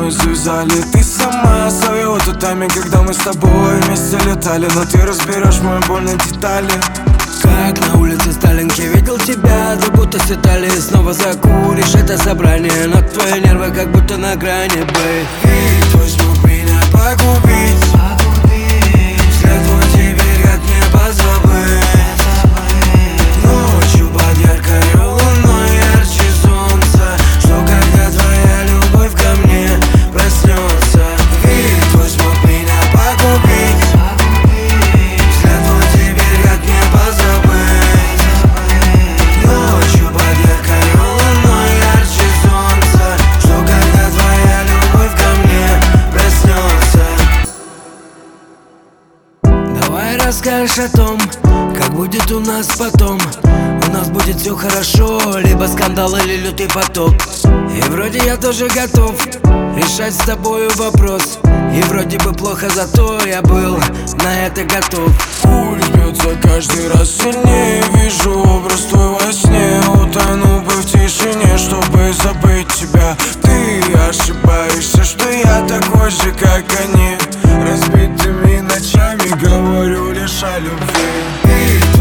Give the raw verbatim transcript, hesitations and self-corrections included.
мной связали. Ты сама своего тот тайминг, когда мы с тобой вместе летали. Но ты разберешь мою боль на детали. Как на улице Сталинки видел тебя, как будто с Италии. Снова закуришь это собрание, но твои нервы как будто на грани, бэй. И твой смог меня погубить, взгляд твой теперь как небо забыть. Ночью под яркой луной ярче солнца. Что когда твоя любовь ко мне проснется. И твой смог меня погубить, взгляд твой теперь как небо забыть. Ночью под яркой луной ярче солнца. Что когда твоя любовь ко мне проснется. Давай расскажешь о том, как будет у нас потом. У нас будет все хорошо, либо скандал или лютый потоп. И вроде я тоже готов решать с тобою вопрос. И вроде бы плохо, зато я был на это готов. Пульс бьется каждый раз сильнее. Вижу образ твой во сне. Утону бы в тишине, чтобы забыть тебя. Ты ошибаешься, что я такой же, как они. Разбитыми ночами говорю лишь о любви.